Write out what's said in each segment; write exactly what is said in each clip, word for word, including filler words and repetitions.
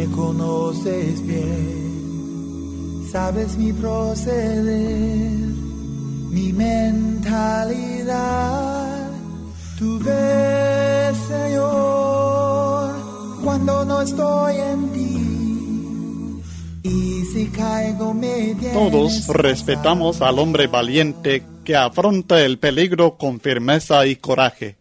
conoces bien, sabes mi proceder, mi mentalidad. Tú ves, Señor, cuando no estoy en ti. Y si caigo me vienes. Todos respetamos al hombre valiente que afronta el peligro con firmeza y coraje.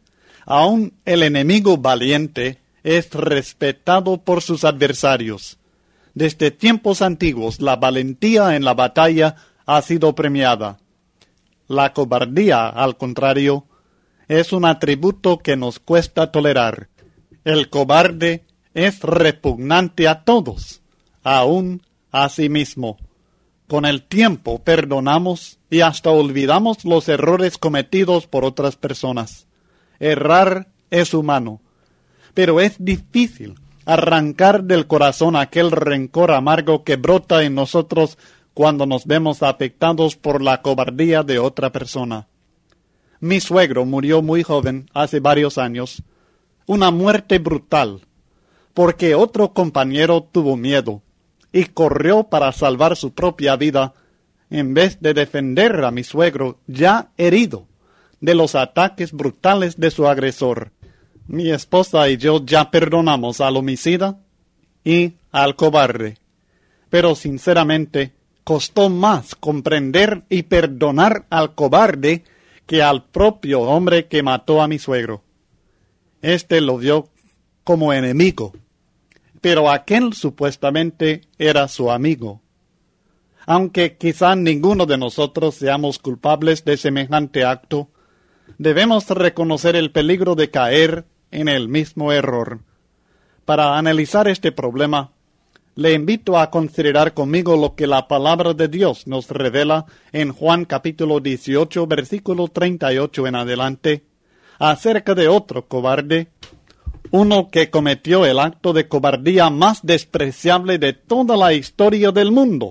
Aún el enemigo valiente es respetado por sus adversarios. Desde tiempos antiguos, la valentía en la batalla ha sido premiada. La cobardía, al contrario, es un atributo que nos cuesta tolerar. El cobarde es repugnante a todos, aún a sí mismo. Con el tiempo perdonamos y hasta olvidamos los errores cometidos por otras personas. Errar es humano, pero es difícil arrancar del corazón aquel rencor amargo que brota en nosotros cuando nos vemos afectados por la cobardía de otra persona. Mi suegro murió muy joven, hace varios años, una muerte brutal, porque otro compañero tuvo miedo y corrió para salvar su propia vida en vez de defender a mi suegro ya herido de los ataques brutales de su agresor. Mi esposa y yo ya perdonamos al homicida y al cobarde, pero sinceramente costó más comprender y perdonar al cobarde que al propio hombre que mató a mi suegro. Este lo vio como enemigo, pero aquel supuestamente era su amigo. Aunque quizá ninguno de nosotros seamos culpables de semejante acto, debemos reconocer el peligro de caer en el mismo error. Para analizar este problema, le invito a considerar conmigo lo que la palabra de Dios nos revela en Juan capítulo dieciocho, versículo treinta y ocho en adelante, acerca de otro cobarde, uno que cometió el acto de cobardía más despreciable de toda la historia del mundo.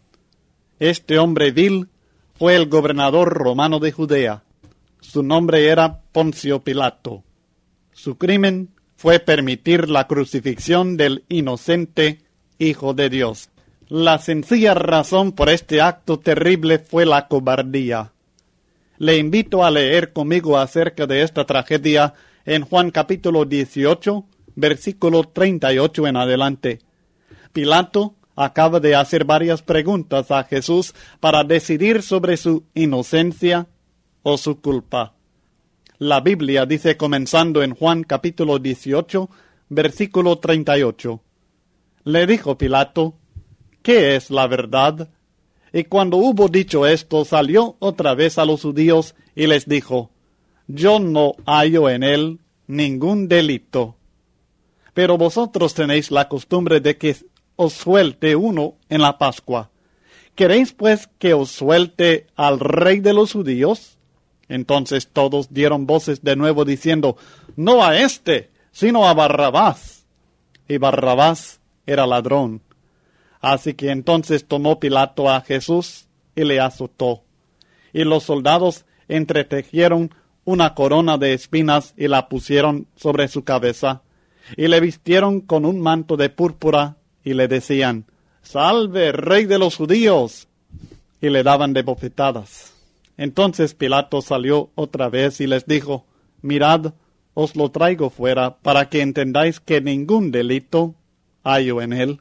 Este hombre vil fue el gobernador romano de Judea. Su nombre era Poncio Pilato. Su crimen fue permitir la crucifixión del inocente Hijo de Dios. La sencilla razón por este acto terrible fue la cobardía. Le invito a leer conmigo acerca de esta tragedia en Juan capítulo dieciocho, versículo treinta y ocho en adelante. Pilato acaba de hacer varias preguntas a Jesús para decidir sobre su inocencia o su culpa. La Biblia dice, comenzando en Juan capítulo dieciocho, versículo treinta y ocho. Le dijo Pilato, ¿qué es la verdad? Y cuando hubo dicho esto, salió otra vez a los judíos y les dijo, yo no hallo en él ningún delito. Pero vosotros tenéis la costumbre de que os suelte uno en la Pascua. ¿Queréis pues que os suelte al rey de los judíos? Entonces todos dieron voces de nuevo diciendo, no a éste, sino a Barrabás. Y Barrabás era ladrón. Así que entonces tomó Pilato a Jesús y le azotó. Y los soldados entretejieron una corona de espinas y la pusieron sobre su cabeza. Y le vistieron con un manto de púrpura y le decían, ¡Salve, rey de los judíos! Y le daban de bofetadas. Entonces Pilato salió otra vez y les dijo, mirad, os lo traigo fuera para que entendáis que ningún delito hallo en él.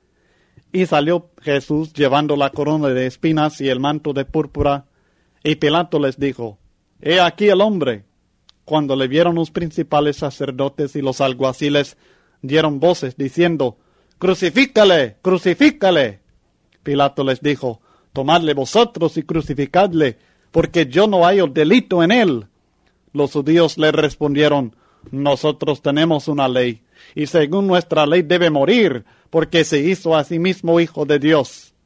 Y salió Jesús llevando la corona de espinas y el manto de púrpura, y Pilato les dijo, he aquí el hombre. Cuando le vieron los principales sacerdotes y los alguaciles, dieron voces diciendo, crucifícale, crucifícale. Pilato les dijo, tomadle vosotros y crucificadle, porque yo no hallo delito en él. Los judíos le respondieron, nosotros tenemos una ley, y según nuestra ley debe morir, porque se hizo a sí mismo hijo de Dios.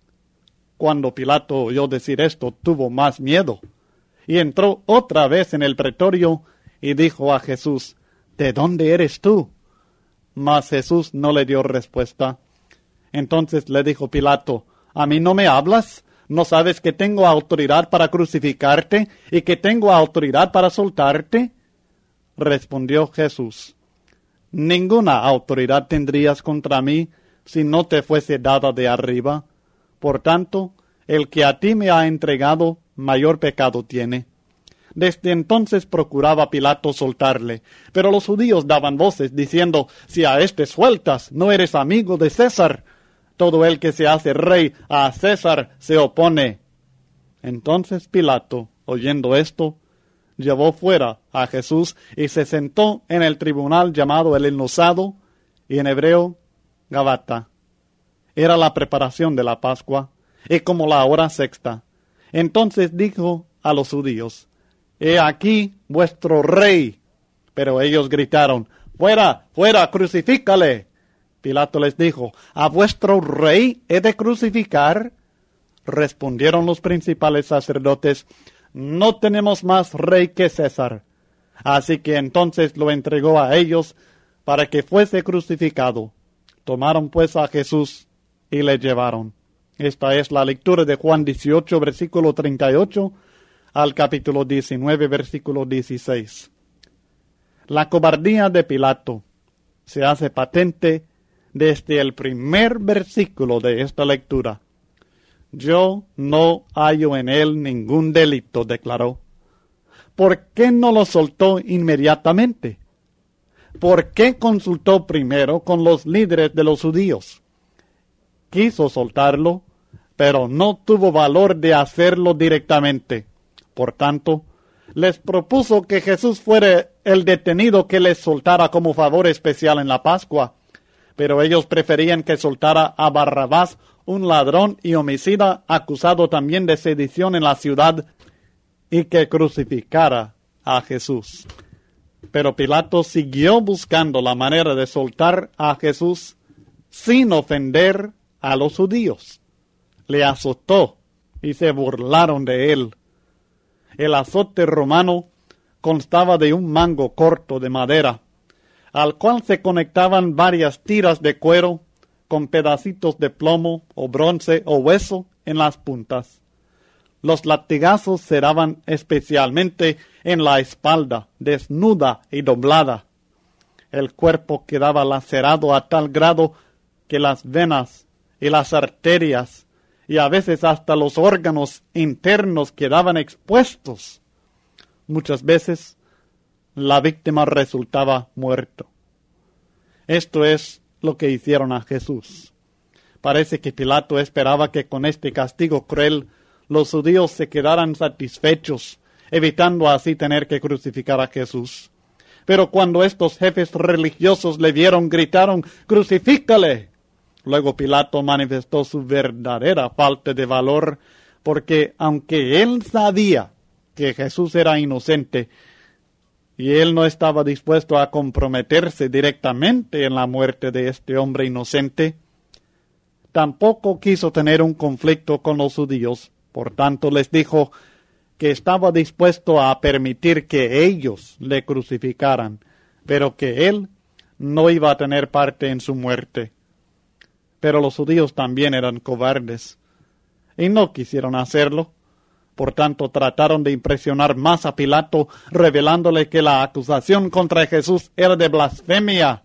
Cuando Pilato oyó decir esto, tuvo más miedo, y entró otra vez en el pretorio, y dijo a Jesús, ¿de dónde eres tú? Mas Jesús no le dio respuesta. Entonces le dijo Pilato, ¿a mí no me hablas? ¿No sabes que tengo autoridad para crucificarte y que tengo autoridad para soltarte? Respondió Jesús, ninguna autoridad tendrías contra mí si no te fuese dada de arriba. Por tanto, el que a ti me ha entregado, mayor pecado tiene. Desde entonces procuraba Pilato soltarle, pero los judíos daban voces, diciendo, si a éste sueltas, no eres amigo de César. Todo el que se hace rey a César se opone. Entonces Pilato, oyendo esto, llevó fuera a Jesús y se sentó en el tribunal llamado el Enlosado, y en hebreo, Gabata. Era la preparación de la Pascua, y como la hora sexta. Entonces dijo a los judíos, he aquí vuestro rey. Pero ellos gritaron, fuera, fuera, crucifícale. Pilato les dijo, ¿a vuestro rey he de crucificar? Respondieron los principales sacerdotes, no tenemos más rey que César. Así que entonces lo entregó a ellos para que fuese crucificado. Tomaron pues a Jesús y le llevaron. Esta es la lectura de Juan dieciocho, versículo treinta y ocho, al capítulo diecinueve, versículo dieciséis. La cobardía de Pilato se hace patente desde el primer versículo de esta lectura. Yo no hallo en él ningún delito, declaró. ¿Por qué no lo soltó inmediatamente? ¿Por qué consultó primero con los líderes de los judíos? Quiso soltarlo, pero no tuvo valor de hacerlo directamente. Por tanto, les propuso que Jesús fuera el detenido que les soltara como favor especial en la Pascua, pero ellos preferían que soltara a Barrabás, un ladrón y homicida acusado también de sedición en la ciudad, y que crucificara a Jesús. Pero Pilato siguió buscando la manera de soltar a Jesús sin ofender a los judíos. Le azotó y se burlaron de él. El azote romano constaba de un mango corto de madera, al cual se conectaban varias tiras de cuero con pedacitos de plomo o bronce o hueso en las puntas. Los latigazos se daban especialmente en la espalda, desnuda y doblada. El cuerpo quedaba lacerado a tal grado que las venas y las arterias y a veces hasta los órganos internos quedaban expuestos. Muchas veces la víctima resultaba muerto. Esto es lo que hicieron a Jesús. Parece que Pilato esperaba que con este castigo cruel los judíos se quedaran satisfechos, evitando así tener que crucificar a Jesús. Pero cuando estos jefes religiosos le vieron, gritaron, ¡crucifícale! Luego Pilato manifestó su verdadera falta de valor, porque aunque él sabía que Jesús era inocente, y él no estaba dispuesto a comprometerse directamente en la muerte de este hombre inocente, tampoco quiso tener un conflicto con los judíos. Por tanto, les dijo que estaba dispuesto a permitir que ellos le crucificaran, pero que él no iba a tener parte en su muerte. Pero los judíos también eran cobardes y no quisieron hacerlo. Por tanto, trataron de impresionar más a Pilato, revelándole que la acusación contra Jesús era de blasfemia.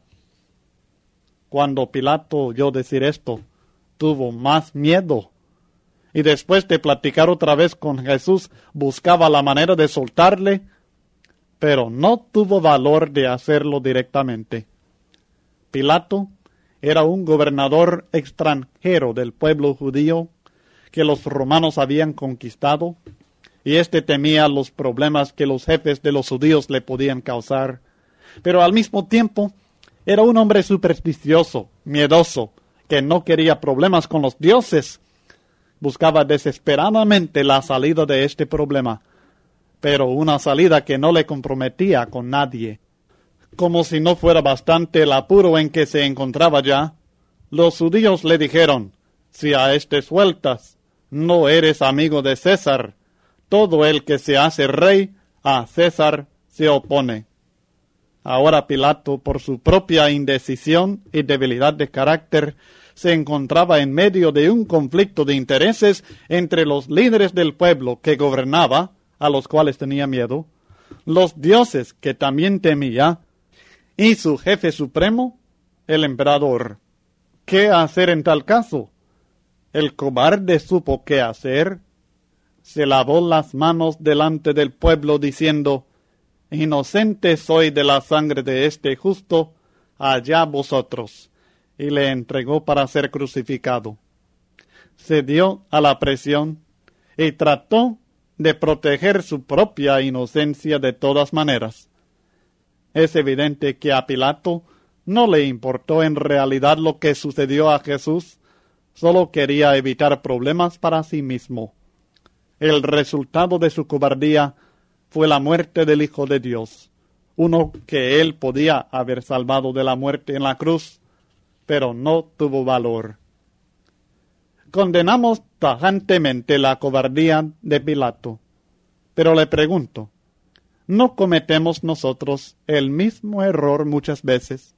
Cuando Pilato oyó decir esto, tuvo más miedo. Y después de platicar otra vez con Jesús, buscaba la manera de soltarle, pero no tuvo valor de hacerlo directamente. Pilato era un gobernador extranjero del pueblo judío que los romanos habían conquistado, y éste temía los problemas que los jefes de los judíos le podían causar. Pero al mismo tiempo era un hombre supersticioso, miedoso, que no quería problemas con los dioses. Buscaba desesperadamente la salida de este problema, pero una salida que no le comprometía con nadie. Como si no fuera bastante el apuro en que se encontraba ya, los judíos le dijeron, si a este sueltas, no eres amigo de César. Todo el que se hace rey, a César se opone. Ahora Pilato, por su propia indecisión y debilidad de carácter, se encontraba en medio de un conflicto de intereses entre los líderes del pueblo que gobernaba, a los cuales tenía miedo, los dioses que también temía, y su jefe supremo, el emperador. ¿Qué hacer en tal caso? El cobarde supo qué hacer. Se lavó las manos delante del pueblo diciendo: inocente soy de la sangre de este justo, allá vosotros. Y le entregó para ser crucificado. Cedió a la presión y trató de proteger su propia inocencia de todas maneras. Es evidente que a Pilato no le importó en realidad lo que sucedió a Jesús, solo quería evitar problemas para sí mismo. El resultado de su cobardía fue la muerte del Hijo de Dios, uno que él podía haber salvado de la muerte en la cruz, pero no tuvo valor. Condenamos tajantemente la cobardía de Pilato, pero le pregunto, ¿no cometemos nosotros el mismo error muchas veces?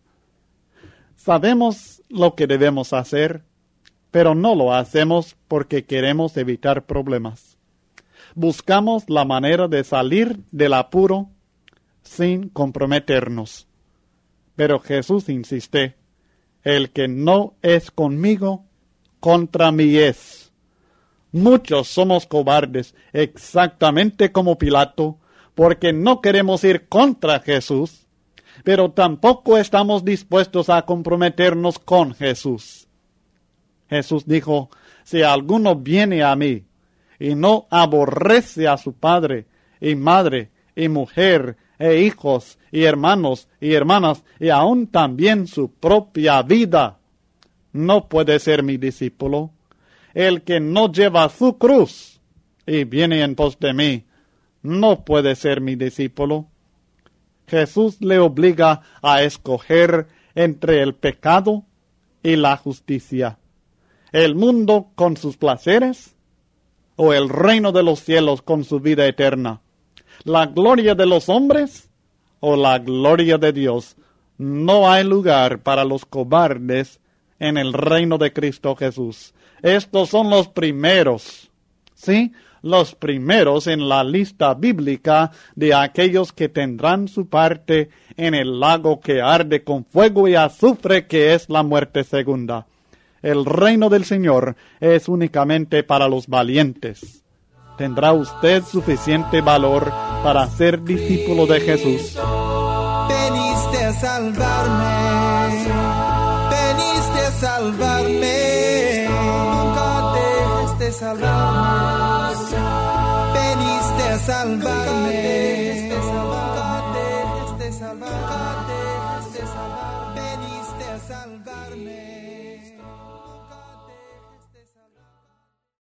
Sabemos lo que debemos hacer, pero no lo hacemos porque queremos evitar problemas. Buscamos la manera de salir del apuro sin comprometernos. Pero Jesús insiste, el que no es conmigo, contra mí es. Muchos somos cobardes, exactamente como Pilato, porque no queremos ir contra Jesús, pero tampoco estamos dispuestos a comprometernos con Jesús. Jesús dijo, si alguno viene a mí y no aborrece a su padre y madre y mujer e hijos y hermanos y hermanas y aún también su propia vida, no puede ser mi discípulo. El que no lleva su cruz y viene en pos de mí, no puede ser mi discípulo. Jesús le obliga a escoger entre el pecado y la justicia, el mundo con sus placeres o el reino de los cielos con su vida eterna, la gloria de los hombres o la gloria de Dios. No hay lugar para los cobardes en el reino de Cristo Jesús. Estos son los primeros, ¿sí? Los primeros en la lista bíblica de aquellos que tendrán su parte en el lago que arde con fuego y azufre, que es la muerte segunda. El reino del Señor es únicamente para los valientes. ¿Tendrá usted suficiente valor para ser discípulo de Jesús? Veniste a salvarme, veniste a salvarme, nunca dejes de salvarme, veniste a salvarme, nunca dejes de salvarme, veniste a salvarme.